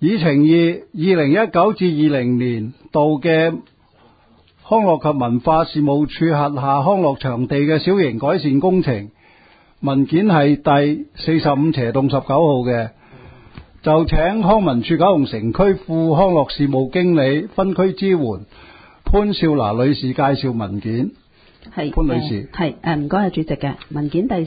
議程二2019至20年度嘅康樂及文化事務處轄下康樂場地嘅小型改善工程文件係第45/19號嘅，就請康文署九龍城區副康樂事務經理分區支援潘少娜女士介紹文件。 係潘女士， 唔該，主席嘅文件第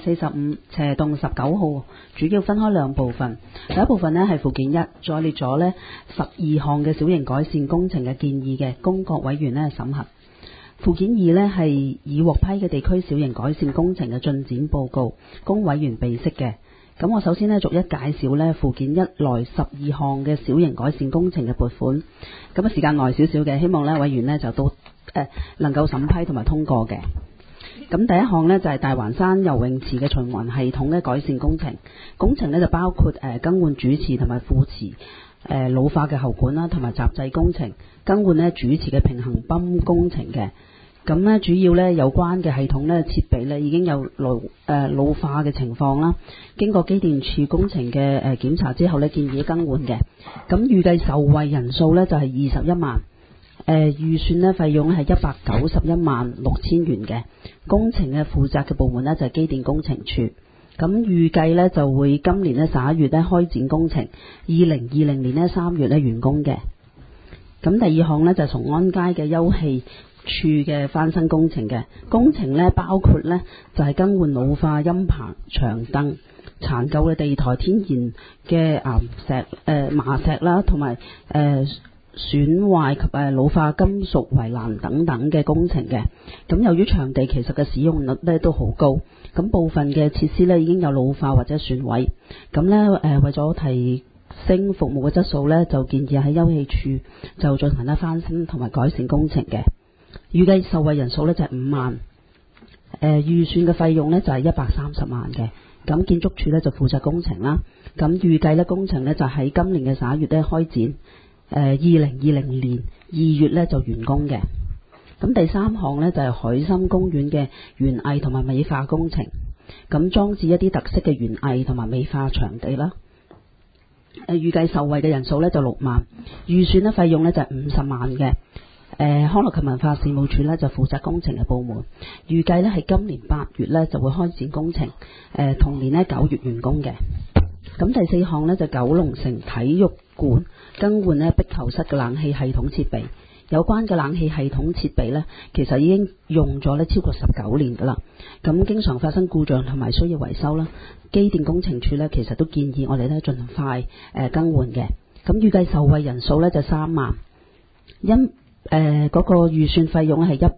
45/19號，主要分開兩部分。第一部分呢係附件一，載列咗呢12項嘅小型改善工程嘅建議嘅，供各委員呢審核。附件二呢係已獲批嘅地區小型改善工程嘅進展報告，供委員備悉嘅。咁我首先呢逐一介紹呢附件一內12項嘅小型改善工程嘅撥款。咁時間耐少少嘅，希望呢委員呢就都能夠審批同埋通過嘅。咁第一項呢，就係大環山游泳池嘅循環系統嘅改善工程。工程呢就包括更換主池同埋副池老化嘅喉管啦，同埋閘制工程，更換呢主池嘅平衡泵工程嘅。咁呢主要呢有關嘅系統呢設備呢已經有老化嘅情況啦，經過機電署工程嘅檢查之後呢，建議更換嘅。咁預計受惠人數呢就係21萬。預算呢費用係1916000元嘅。工程嘅負責嘅部門呢就係機電工程處。咁預計呢就會今年呢11月呢開展工程，2020年呢3月呢完工嘅。咁第二項呢就係崇安街嘅休憩處嘅翻新工程嘅。工程呢包括呢就係更換老化陰棚、長凳、殘舊嘅地台、天然嘅岩石、麻石啦，同埋損壞及老化金屬圍欄等等嘅工程嘅。咁由於場地其實嘅使用率呢都好高，咁部分嘅設施呢已經有老化或者損毀，咁呢為咗提升服務嘅質素呢，就建議喺休憩處就進行一翻新同埋改善工程嘅。預計受惠人數呢就係5萬，預算嘅費用呢就係130萬嘅。咁建築署呢就負責工程啦。咁預計呢工程呢就喺今年嘅11月呢開展。2020年2月呢就完工嘅。咁第三項呢就係海心公園嘅園藝同埋美化工程，咁裝置一啲特色嘅園藝同埋美化場地啦。預計受惠嘅人數呢就6萬，預算呢費用呢就係50萬嘅。康樂及文化事務署呢就負責工程嘅部門，預計呢係今年8月呢就會開展工程，同年呢9月完工嘅。咁第四項呢就九龍城體育館更換呢壁球室嘅冷氣系統設備。有關嘅冷氣系統設備呢，其實已經用咗呢超過19年噶啦。咁經常發生故障同埋需要維修啦。機電工程處呢，其實都建議我哋呢盡快更換嘅。咁預計受惠人數呢就3萬，因嗰個預算費用係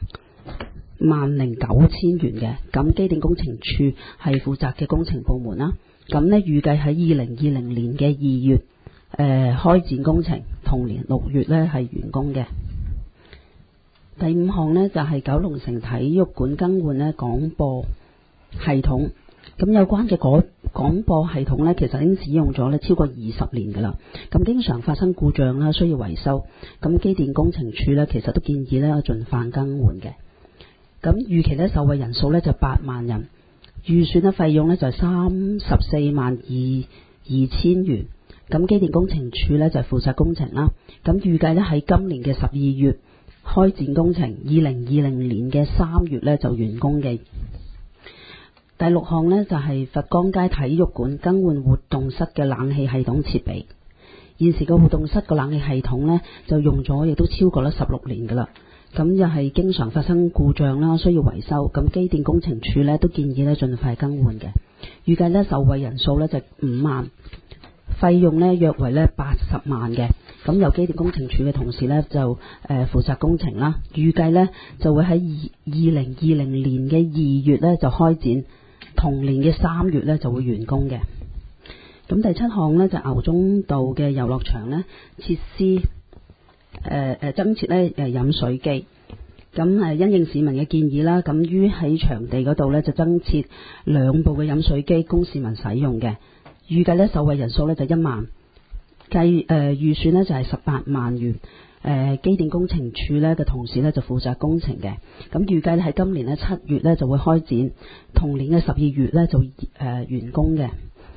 1009000元嘅。咁機電工程處係負責嘅工程部門啦。咁呢預計喺2020年嘅2月開展工程，同年6月呢係完工嘅。第5項呢就係九龍城體育館更換呢廣播系統。咁有關嘅廣播系統呢，其實已經使用咗呢超過20年噶啦。咁經常發生故障啦，需要維修。咁機電工程處呢，其實都建議呢盡快更換嘅。咁預期呢受惠人數呢就8萬人。預算嘅費用呢就係342000元。咁機電工程處呢就係負責工程啦。咁預計呢喺今年嘅12月開展工程，2020年嘅3月呢就完工嘅。第6項呢就係佛光街體育館更換活動室嘅冷氣系統設備。現時個活動室個冷氣系統呢就用咗亦都超過咗16年噶啦。咁又係經常發生故障啦，需要維修。咁機電工程處呢都建議呢盡快更換嘅。預計呢受惠人數呢就5萬，費用呢約為呢80萬嘅。咁由機電工程處嘅同事呢就負責工程啦。預計呢就會喺2020年嘅2月呢就開展，同年嘅3月呢就會完工嘅。咁第7項呢就牛中道嘅遊樂場呢設施增設呢飲水機。咁因應市民嘅建議啦，咁於喺場地嗰度呢就增設2部嘅飲水機供市民使用嘅。預計呢受惠人數呢就1萬，預算呢就係18萬元。機電工程處呢嘅同事呢就負責工程嘅。咁預計喺今年呢7月呢就會開展，同年嘅12月呢就完工嘅。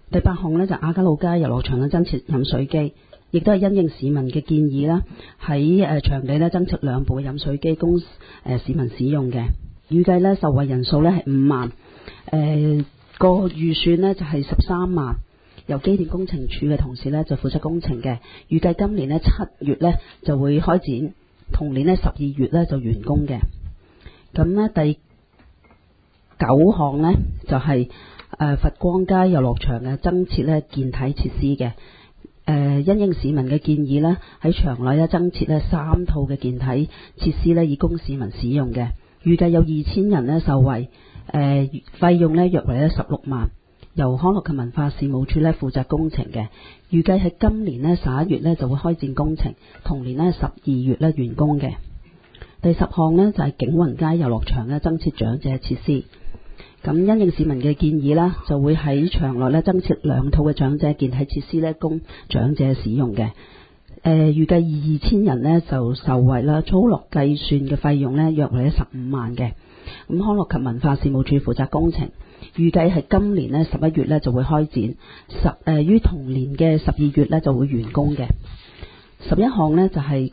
第8項呢，就亞皆老街遊樂場嘅增設飲水機，亦都係因應市民嘅建議啦，喺場地呢增設2部嘅飲水機供市民使用嘅。預計呢受惠人數呢係5萬，個預算呢就係13萬，由機電工程署嘅同事呢就負責工程嘅。預計今年呢7月呢就會開展，同年呢12月呢就完工嘅。咁呢第9項呢就係佛光街遊樂場嘅增設呢健體設施嘅。因應市民嘅建議呢，喺場內呢增設呢3套嘅健體設施呢，以供市民使用嘅。預計有2000人呢受惠，費用呢約為呢16萬，由康樂及文化事務署呢負責工程嘅。預計喺今年呢11月呢就會開展工程，同年呢12月呢完工嘅。第10項呢就係景雲街遊樂場呢增設長者設施。咁因應市民嘅建議啦，就會喺場內咧增設2套嘅長者健體設施咧，供長者使用嘅。預計2000人呢就受惠啦，粗略計算嘅費用呢約為15萬嘅。咁康樂及文化事務署負責工程，預計係今年呢11月呢就會開展，於同年嘅12月呢就會完工嘅。11項呢就係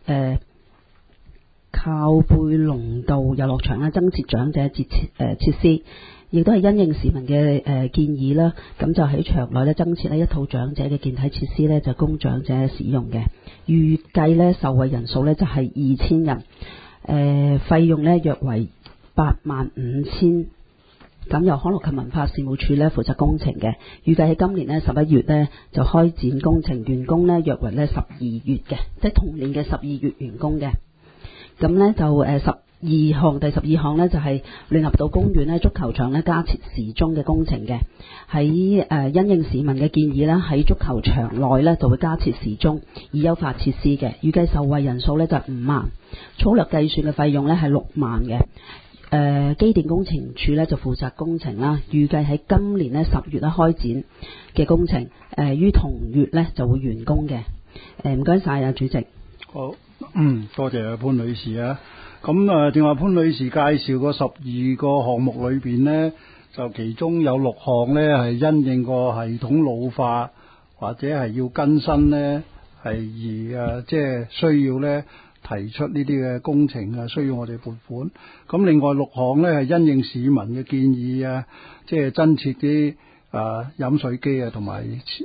靠背龍道遊樂場咧增設長者設施，亦都係因應市民嘅建議啦。咁就喺場內咧增設呢1套長者嘅健體設施咧，就供長者使用嘅。預計咧受惠人數咧就係2000人，費用咧約為85000。咁由康樂及文化事務署咧負責工程嘅。預計喺今年咧11月咧就開展工程，完工咧約為咧12月嘅，即係同年嘅12月完工嘅。咁呢就第12項呢就係聯合道公園呢足球場呢加設時鐘嘅工程嘅。喺因應市民嘅建議呢，喺足球場內呢就會加設時鐘，以優化設施嘅。預計受惠人數呢就係5萬，粗略計算嘅費用呢係6萬嘅。機電工程署呢就負責工程啦。預計喺今年呢10月呢開展嘅工程，於同月呢就會完工嘅。唔該晒啊，主席。 好。多謝潘女士啊。咁正話潘女士介紹個12個項目裏邊呢，就其中有6項呢係因應個系統老化或者係要更新呢，係而即係需要呢提出呢啲嘅工程啊，需要我哋撥款。咁另外6項呢係因應市民嘅建議啊，即係增設啲飲水機啊，同埋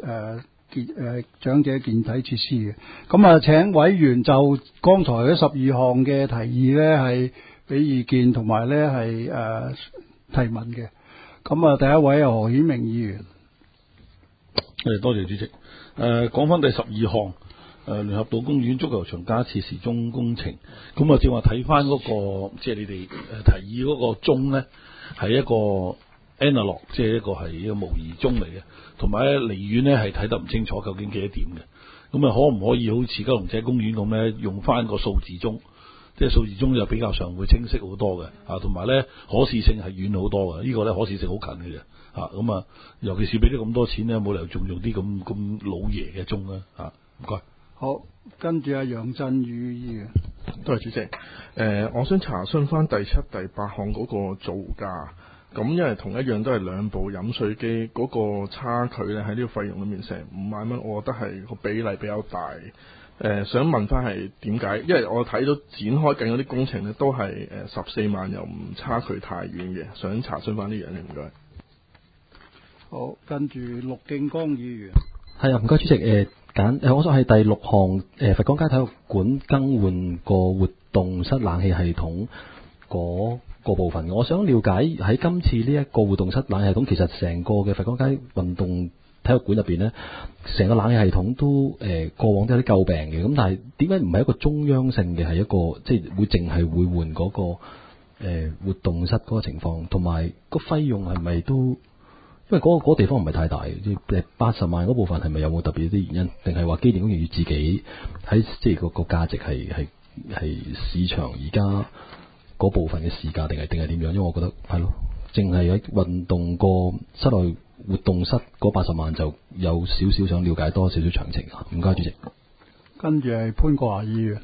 長者健體設施嘅。咁請委員就剛才嗰12項嘅提議呢係俾意見同埋呢係提問嘅。咁第一位係何顯明議員。 多謝主席。講翻第12項，聯合道公園足球場加設時鐘工程。咁正話睇翻嗰個，即係你哋提議嗰個鐘呢，係一個 analog， 即係一個模擬鐘嚟嘅，同埋咧離遠咧係睇得唔清楚究竟幾多點嘅。咁可唔可以好似九龍仔公園咁咧，用翻個數字鐘，即係數字鐘就比較上會清晰好多嘅，同埋咧可視性係遠好多嘅。呢個咧可視性好近嘅啫，咁尤其是俾咗咁多錢咧，冇理由仲用啲咁老爺嘅鐘啦，唔該。 好，跟住楊振宇議員。 多謝主席。我想查詢翻第7、第8項嗰個造價。咁因為同一樣都係2部飲水機，嗰個差距咧喺呢個費用裏面成5萬蚊，我覺得係個比例比較大。想問翻係點解？因為我睇到展開緊嗰啲工程咧都係14萬，又唔差距太遠嘅。想查詢翻呢樣嘢，唔該。 好，跟住陸敬剛議員。 係啊，唔該主席。我想係第6項，佛光街體育館更換個活動室冷氣系統嗰個部分。我想了解喺今次呢一個活動室冷氣系統，其實成個嘅佛光街運動體育館入邊呢，成個冷氣系統都過往都有啲詬病嘅。咁但係點解唔係一個中央性嘅，係一個即係會淨係會換嗰個活動室嗰個情況，同埋個費用係咪都？因為嗰個地方唔係太大，即係80萬嗰部分係咪有冇特別啲原因？定係話機電工程要自己喺即係個價值係市場而家嗰部分嘅市價，定係點樣？因為我覺得係咯，淨係喺運動個室內活動室嗰80萬就有少少想了解多少少詳情啊！唔該，主席。 跟住係潘國華議員。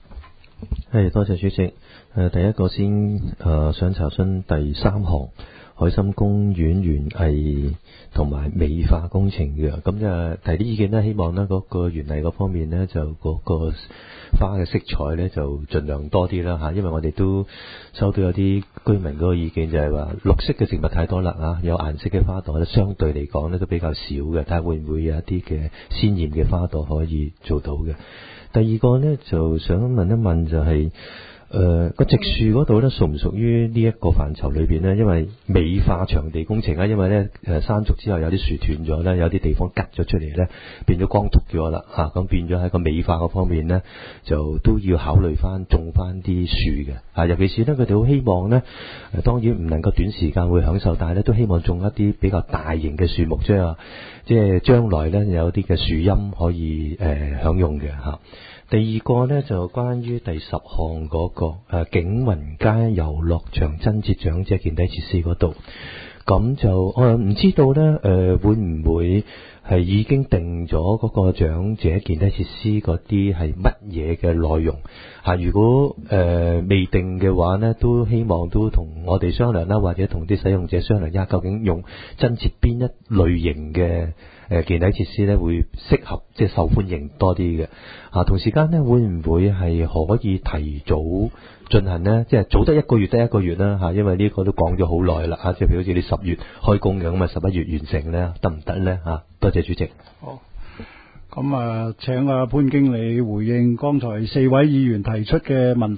多謝主席。第一個先想查詢第3項。 海心公園園藝同埋美化工程嘅。咁就提啲意見呢，希望呢嗰個園藝嗰方面呢，就嗰個花嘅色彩呢，就盡量多啲啦嚇，因為我哋都收到有啲居民嗰個意見，就係話綠色嘅植物太多啦啊，有顏色嘅花朵呢，相對嚟講呢都比較少嘅，睇下會唔會有一啲嘅鮮豔嘅花朵可以做到嘅。第二個呢，就想問一問就係個植樹嗰度呢，屬唔屬於呢一個範疇裏邊呢？因為美化場地工程啊，因為呢山竹之後有啲樹斷咗呢，有啲地方吉咗出嚟呢，變咗光禿咗啦嚇，咁變咗喺個美化嗰方面呢，就都要考慮翻種翻啲樹嘅啊，尤其是呢，佢哋好希望呢，當然唔能夠短時間會享受，但係呢都希望種一啲比較大型嘅樹木，即係將來呢有啲嘅樹蔭可以享用嘅嚇。第二個呢，就關於第10項嗰個景雲街遊樂場增設長者健體設施嗰度，咁就唔知道呢，會唔會係已經定咗嗰個長者健體設施嗰啲係乜嘢嘅內容嚇？如果未定嘅話呢，都希望都同我哋商量啦，或者同啲使用者商量一下，究竟用增設邊一類型嘅健體設施咧會適合即係受歡迎多啲嘅啊，同時間咧會唔會係可以提早進行呢？即係早得一個月得一個月啦嚇，因為呢個都講咗好耐啦嚇，即係譬如好似你10月開工嘅，咁啊11月完成咧，得唔得咧嚇？多謝主席。 好，咁啊請阿潘經理回應剛才4位議員提出嘅問題。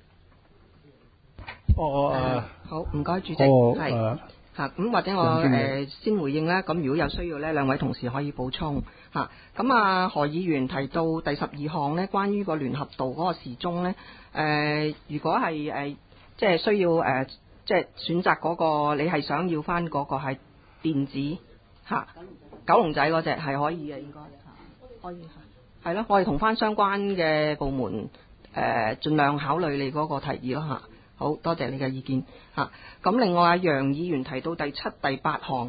好，唔該主席。係。咁或者我先回應啦。咁如果有需要呢，兩位同事可以補充嚇。咁何議員提到第12項呢，關於個聯合道嗰個時鐘呢，如果係即係需要即係選擇嗰個，你係想要翻嗰個係電子嚇，九龍仔嗰隻係可以嘅，應該可以係咯。我哋同翻相關嘅部門盡量考慮你嗰個提議咯嚇。好多謝你嘅意見嚇。咁另外楊議員提到第7、第8項，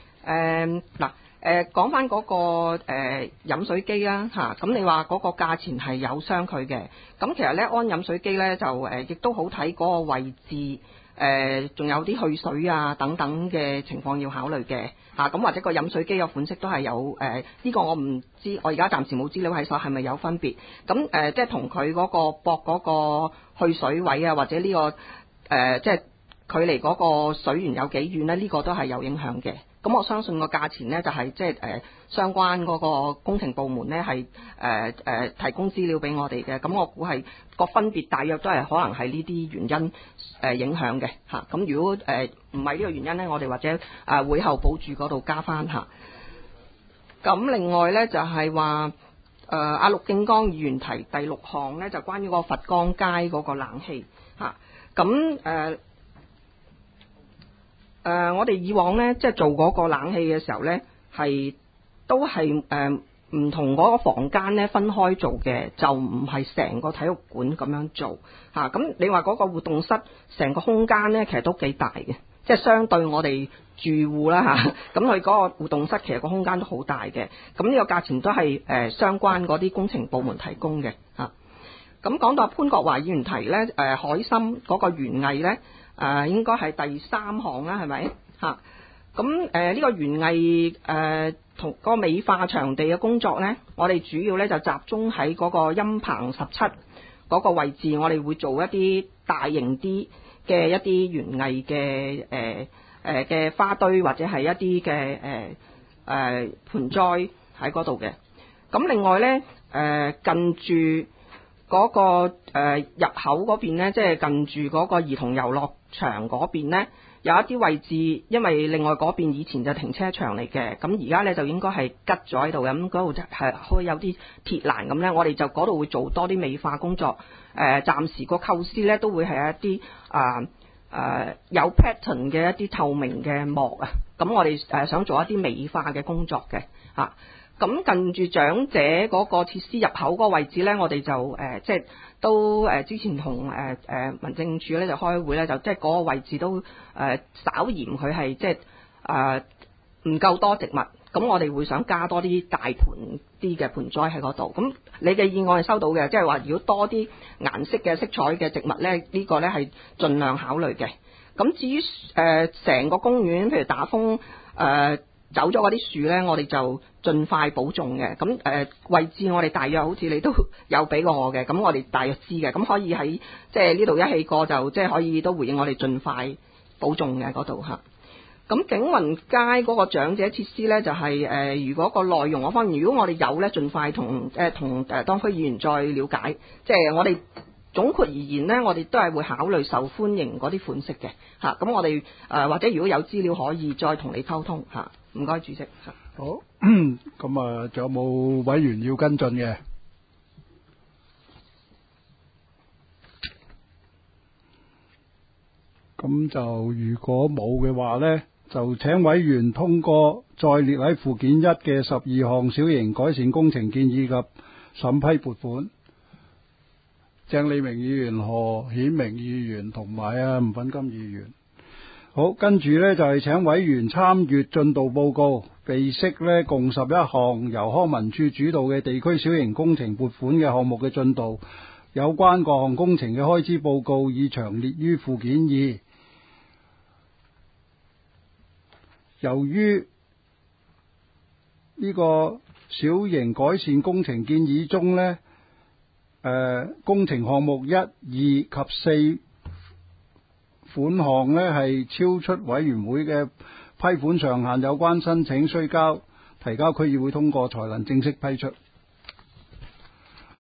講翻嗰個飲水機啦嚇。咁你話嗰個價錢係有相距嘅。咁其實咧安飲水機咧就亦都好睇嗰個位置，仲有啲去水啊等等嘅情況要考慮嘅嚇。咁或者個飲水機嘅款式都係有呢個我唔知，我而家暫時冇資料喺手，係咪有分別？咁即係同佢嗰個駁嗰個去水位啊，或者呢個即係距離嗰個水源有幾遠呢？呢個都係有影響嘅。咁我相信個價錢呢，就係即係相關嗰個工程部門呢，係提供資料俾我哋嘅。咁我估係個分別大約都係可能係呢啲原因影響嘅嚇。咁如果唔係呢個原因呢，我哋或者會後補注嗰度加翻嚇。咁另外呢，就係話阿陸敬剛議員提第6項呢，就關於個佛光街嗰個冷氣嚇。咁我哋以往呢，即係做嗰個冷氣嘅時候呢，都係唔同嗰個房間呢分開做嘅，就唔係成個體育館咁樣做嚇。咁你話嗰個活動室成個空間呢，其實都幾大嘅，即係相對我哋住戶啦嚇。咁佢嗰個活動室其實個空間都好大嘅。咁呢個價錢都係相關嗰啲工程部門提供嘅嚇。咁講到潘國華議員提呢，海心嗰個園藝呢。應該係第3項啦，係咪嚇？咁呢個園藝同嗰個美化場地嘅工作呢，我哋主要呢就集中喺嗰個陰棚17嗰個位置，我哋會做一啲大型啲嘅一啲園藝嘅嘅花堆或者係一啲嘅盆栽喺嗰度嘅。咁另外呢，近住嗰個入口嗰邊呢，即係近住嗰個兒童遊樂場嗰邊呢，有一啲位置，因為另外嗰邊以前就停車場嚟嘅，咁而家呢就應該係吉咗喺度嘅，咁嗰度就係可以有啲鐵欄咁呢，我哋就嗰度會做多啲美化工作。暫時個構思呢都會係一啲有 pattern 嘅一啲透明嘅幕啊，咁我哋想做一啲美化嘅工作嘅嚇。咁近住長者嗰個設施入口嗰個位置呢，我哋就即係都之前同民政處呢就開會呢，就即係嗰個位置都稍嫌佢係即係唔夠多植物，咁我哋會想加多啲大盆啲嘅盆栽喺嗰度。咁你嘅議案係收到嘅，即係話如果多啲顏色嘅色彩嘅植物呢，呢個呢係盡量考慮嘅。 咁至於成個公園，譬如打風走咗嗰啲樹呢，我哋就盡快保種嘅。咁位置我哋大約好似你都有俾過我嘅，咁我哋大約知嘅，咁可以喺即係呢度一氣過就即係可以都回應我哋盡快保種嘅嗰度嚇。咁景雲街嗰個長者設施呢，就係、如果個內容嗰方面，如果我哋有呢，盡快同當區議員再了解。即係我哋總括而言呢，我哋都係會考慮受歡迎嗰啲款式嘅嚇。咁我哋或者如果有資料可以再同你溝通嚇。唔該，主席。 好，咁啊，仲有冇委員要跟進嘅？咁就如果冇嘅話呢，就請委員通過再列喺附件一嘅12項小型改善工程建議及審批撥款。鄭利明議員、何顯明議員同埋吳粉金議員。好，跟住呢，就係請委員參閱進度報告，備悉呢共11項由康文署主導嘅地區小型工程撥款嘅項目嘅進度，有關各項工程嘅開支報告已詳列於附件2。由於呢個小型改善工程建議中呢，工程項目1、2及4款項呢係超出委員會嘅批款上限，有關申請需提交區議會通過才能正式批出。